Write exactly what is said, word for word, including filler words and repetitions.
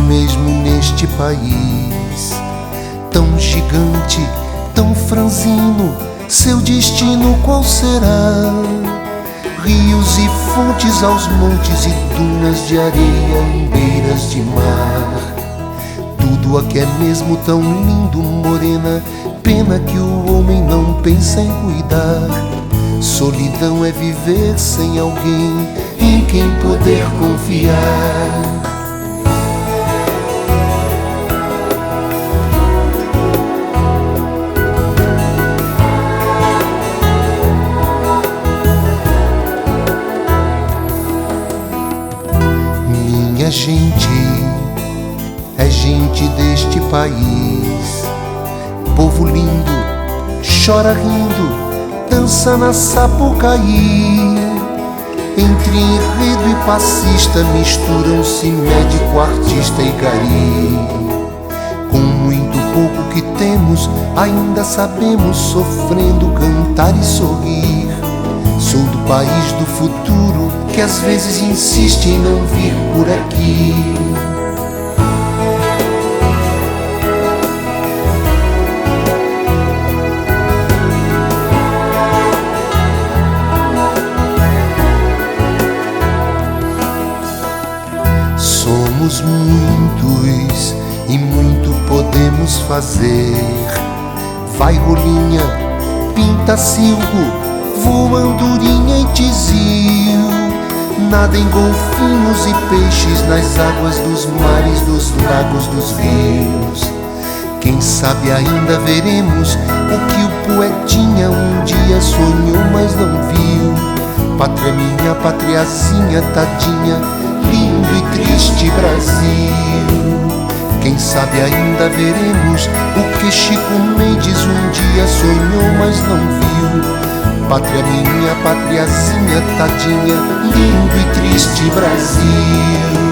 mesmo neste país tão gigante, tão franzino, seu destino qual será? Rios e fontes aos montes e dunas de areia em beiras de mar. Tudo aqui é mesmo tão lindo, morena, pena que o homem não pensa em cuidar. Solidão é viver sem alguém em quem poder confiar. Minha gente é gente deste país, povo lindo, chora rindo, dança na Sapucaí. Entre enredo e passista misturam-se médico, artista e gari. Com muito pouco que temos, ainda sabemos, sofrendo, cantar e sorrir. Sou do país do futuro, que às vezes insiste em não vir por aqui. Somos muitos e muito podemos fazer. Vai rolinha, pinta silco, voa andorinha e tizil. Nada em golfinhos e peixes nas águas dos mares, dos lagos, dos rios. Quem sabe ainda veremos o que o poetinha um dia sonhou, mas não viu. Pátria minha, patriazinha, tadinha, lindo e triste Brasil. Quem sabe ainda veremos o que Chico Mendes um dia sonhou, mas não viu. Pátria minha, patriazinha, tadinha, lindo e triste Brasil.